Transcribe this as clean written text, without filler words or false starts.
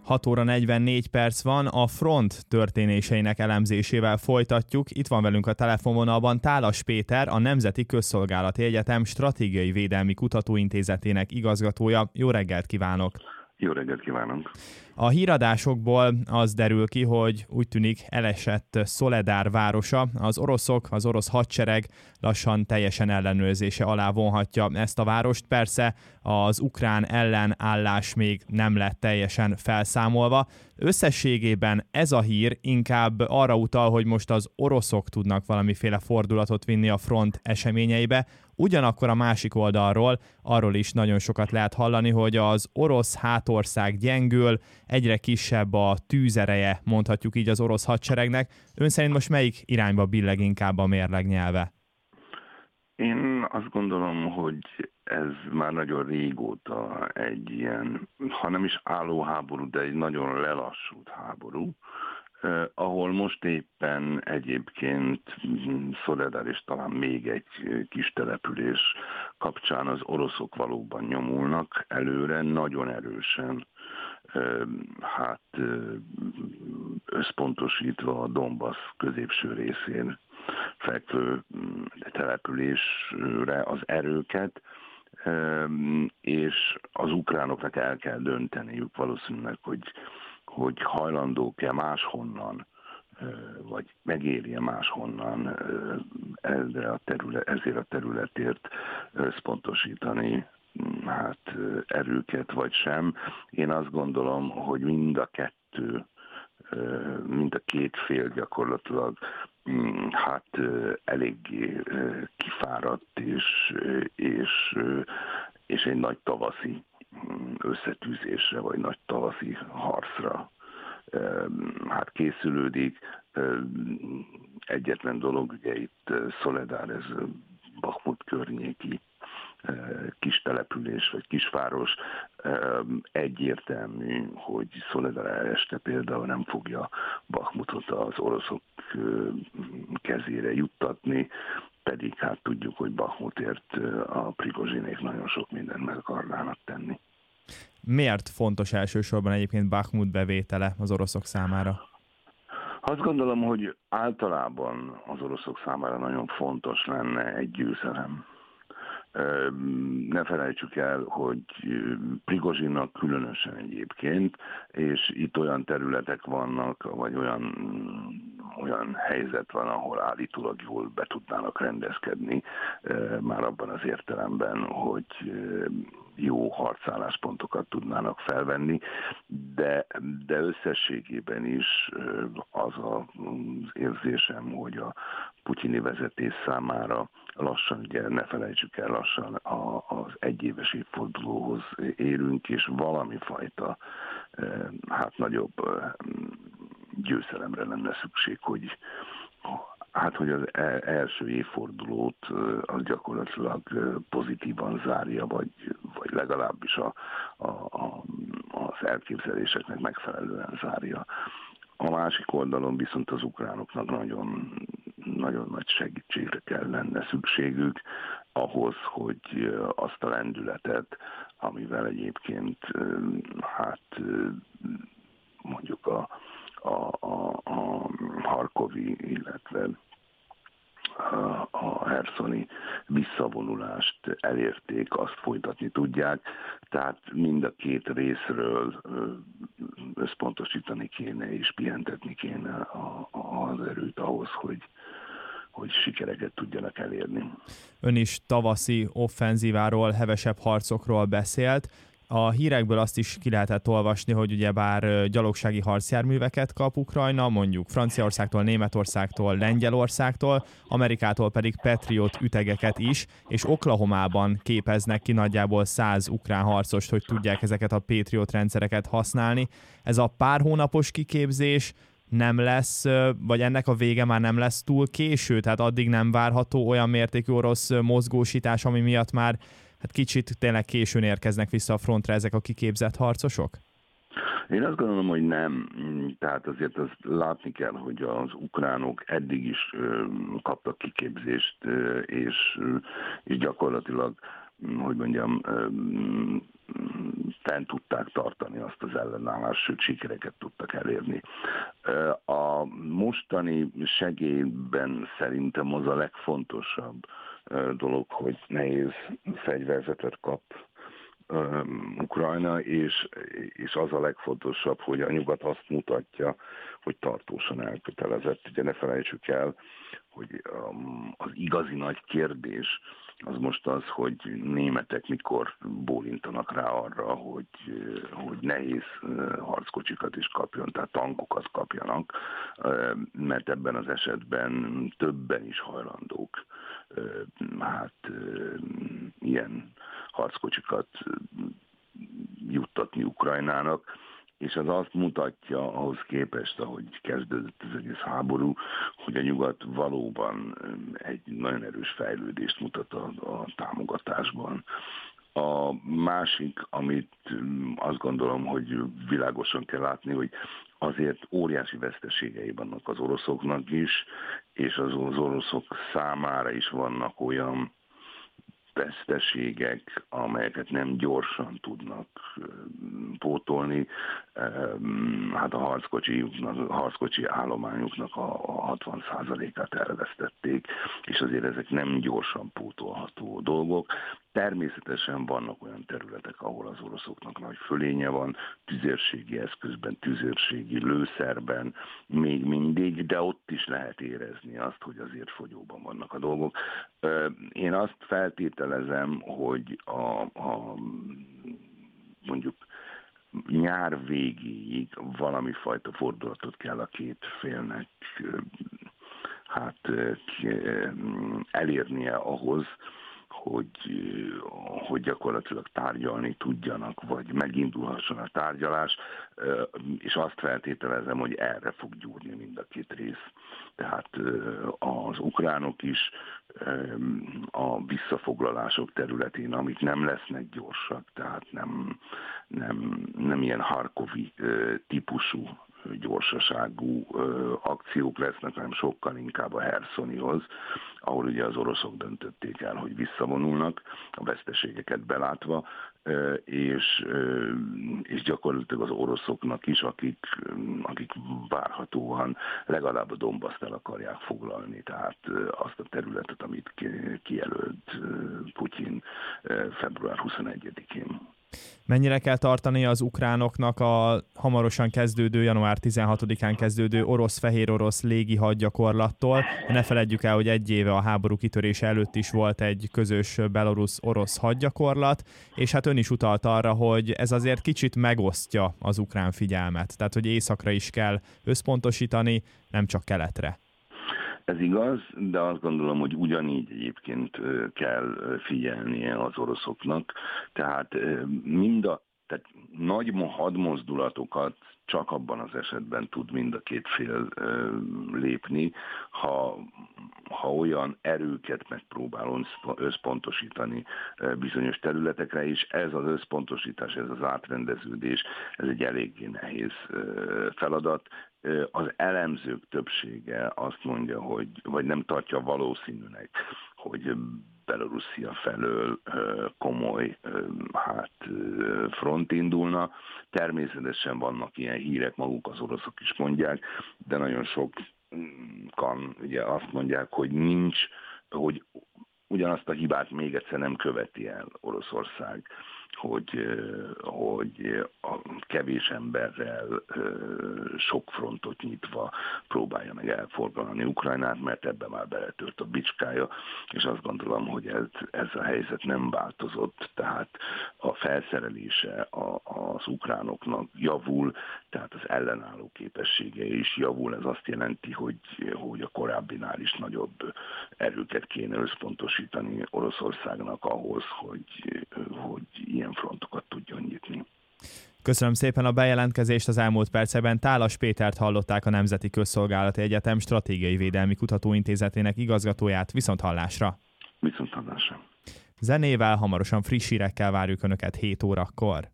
6 óra 44 perc van, a front történéseinek elemzésével folytatjuk. Itt van velünk a telefonvonalban Tálas Péter, a Nemzeti Közszolgálati Egyetem Stratégiai Védelmi Kutatóintézetének igazgatója. Jó reggelt kívánok! Jó reggelt kívánok! A híradásokból az derül ki, hogy úgy tűnik elesett Szoledár városa. Az orosz hadsereg lassan teljesen ellenőrzése alá vonhatja ezt a várost. Persze az ukrán ellenállás még nem lett teljesen felszámolva. Összességében ez a hír inkább arra utal, hogy most az oroszok tudnak valamiféle fordulatot vinni a front eseményeibe. Ugyanakkor a másik oldalról arról is nagyon sokat lehet hallani, hogy az orosz hátország gyengül, egyre kisebb a tűzereje, mondhatjuk így az orosz hadseregnek. Ön szerint most melyik irányba billeg inkább a mérleg nyelve? Én azt gondolom, hogy ez már nagyon régóta egy ilyen, ha nem is álló háború, de egy nagyon lelassult háború, ahol most éppen egyébként Szoledár és talán még egy kis település kapcsán az oroszok valóban nyomulnak előre, nagyon erősen, összpontosítva a Donbasz középső részén fekvő településre az erőket, és az ukránoknak el kell dönteniük valószínűleg, hogy hajlandók-e máshonnan, vagy megéri-e máshonnan ezért a területért összpontosítani erőket, vagy sem. Én azt gondolom, hogy mind a két fél gyakorlatilag eléggé kifáradt, és egy nagy tavaszi összetűzésre, vagy nagy tavaszi harcra készülődik. Egyetlen dolog, ugye itt Szoledár, ez Bahmut környéki kis település, vagy kisváros, egyértelmű, hogy Szoledár este például nem fogja Bahmutot az oroszok kezére juttatni, pedig tudjuk, hogy Bahmutért a Prigozsinék nagyon sok mindent meg akarnának tenni. Miért fontos elsősorban egyébként Bahmut bevétele az oroszok számára? Azt gondolom, hogy általában az oroszok számára nagyon fontos lenne egy győzelem. Ne felejtsük el, hogy Prigozsinnak különösen egyébként, és itt olyan területek vannak, vagy olyan helyzet van, ahol állítólag jól be tudnának rendezkedni, már abban az értelemben, hogy jó harcálláspontokat tudnának felvenni, de összességében is az az érzésem, hogy a putyini vezetés számára lassan, ugye ne felejtsük el, lassan az egyéves évfordulóhoz érünk, és valami fajta nagyobb győzelemre lenne szükség, hogy az első évfordulót az gyakorlatilag pozitívan zárja, vagy legalábbis az elképzeléseknek megfelelően zárja. A másik oldalon viszont az ukránoknak nagyon, nagyon nagy segítségre kell lenne szükségük ahhoz, hogy azt a lendületet, amivel egyébként mondjuk a harkovi, illetve a herszoni visszavonulást elérték, azt folytatni tudják. Tehát mind a két részről összpontosítani kéne és pihentetni kéne az erőt ahhoz, hogy sikereket tudjanak elérni. Ön is tavaszi offenzíváról, hevesebb harcokról beszélt. A hírekből azt is ki lehetett olvasni, hogy ugyebár gyalogsági harcjárműveket kap Ukrajna, mondjuk Franciaországtól, Németországtól, Lengyelországtól, Amerikától pedig Patriot ütegeket is, és Oklahomában képeznek ki nagyjából 100 ukrán harcost, hogy tudják ezeket a Patriot rendszereket használni. Ez a pár hónapos kiképzés nem lesz, vagy ennek a vége már nem lesz túl késő, tehát addig nem várható olyan mértékű orosz mozgósítás, ami miatt már kicsit tényleg későn érkeznek vissza a frontra ezek a kiképzett harcosok? Én azt gondolom, hogy nem. Tehát azért azt látni kell, hogy az ukránok eddig is kaptak kiképzést, és gyakorlatilag hogy mondjam, fent tudták tartani azt az ellenállást, sőt sikereket tudtak elérni. A mostani segélyben szerintem az a legfontosabb dolog, hogy nehéz fegyverzetet kap Ukrajna, és az a legfontosabb, hogy a nyugat azt mutatja, hogy tartósan elkötelezett. Ugye ne felejtsük el, hogy az igazi nagy kérdés az most az, hogy németek mikor bólintanak rá arra, hogy nehéz harckocsikat is kapjon, tehát tankokat kapjanak, mert ebben az esetben többen is hajlandók ilyen harckocsikat juttatni Ukrajnának, és az azt mutatja ahhoz képest, ahogy kezdődött az egész háború, hogy a nyugat valóban egy nagyon erős fejlődést mutat a támogatásban. A másik, amit azt gondolom, hogy világosan kell látni, hogy azért óriási veszteségei vannak az oroszoknak is, és az oroszok számára is vannak olyan veszteségek, amelyeket nem gyorsan tudnak pótolni. Hát a harckocsi állományuknak a 60%-át elvesztették, és azért ezek nem gyorsan pótolható dolgok. Természetesen vannak olyan területek, ahol az oroszoknak nagy fölénye van, tüzérségi eszközben, tüzérségi lőszerben még mindig, de ott is lehet érezni azt, hogy azért fogyóban vannak a dolgok. Én azt feltételezem, hogy mondjuk nyár végéig valami fajta fordulatot kell a két félnek elérnie ahhoz, hogy gyakorlatilag tárgyalni tudjanak, vagy megindulhasson a tárgyalás, és azt feltételezem, hogy erre fog gyúrni mind a két rész. Tehát az ukránok is a visszafoglalások területén, amik nem lesznek gyorsak, tehát nem ilyen harkovi típusú gyorsaságú akciók lesznek, hanem sokkal inkább a Hersonihoz, ahol ugye az oroszok döntötték el, hogy visszavonulnak, a veszteségeket belátva, és gyakorlatilag az oroszoknak is, akik várhatóan legalább a Donbaszt el akarják foglalni, tehát azt a területet, amit kijelölt Putyin február 21-én. Mennyire kell tartani az ukránoknak a hamarosan kezdődő, január 16-án kezdődő orosz-fehér-orosz légi hadgyakorlattól? Ne feledjük el, hogy egy éve a háború kitörése előtt is volt egy közös belorusz-orosz hadgyakorlat, és hát ön is utalt arra, hogy ez azért kicsit megosztja az ukrán figyelmet. Tehát, hogy északra is kell összpontosítani, nem csak keletre. Ez igaz, de azt gondolom, hogy ugyanígy egyébként kell figyelnie az oroszoknak. Tehát tehát nagy hadmozdulatokat csak abban az esetben tud mind a két fél lépni, ha olyan erőket megpróbál összpontosítani bizonyos területekre, és ez az összpontosítás, ez az átrendeződés, ez egy eléggé nehéz feladat. Az elemzők többsége azt mondja, vagy nem tartja valószínűnek, hogy Belorusszia felől komoly front indulna. Természetesen vannak ilyen hírek, maguk az oroszok is mondják, de nagyon sokan ugye azt mondják, hogy hogy ugyanazt a hibát még egyszer nem követi el Oroszország, hogy a kevés emberrel sok frontot nyitva próbálja meg elfoglalni Ukrajnát, mert ebben már beletört a bicskája, és azt gondolom, hogy ez a helyzet nem változott, tehát a felszerelése az ukránoknak javul, tehát az ellenálló képessége is javul, ez azt jelenti, hogy a korábbinál is nagyobb erőket kéne összpontosítani Oroszországnak ahhoz, hogy ilyen frontokat tudjon nyitni. Köszönöm szépen a bejelentkezést. Az elmúlt percekben Tálas Pétert hallották, a Nemzeti Közszolgálati Egyetem Stratégiai Védelmi Kutatóintézetének igazgatóját. Viszonthallásra! Viszonthallásra! Zenével, hamarosan friss hírekkel várjuk Önöket 7 órakor.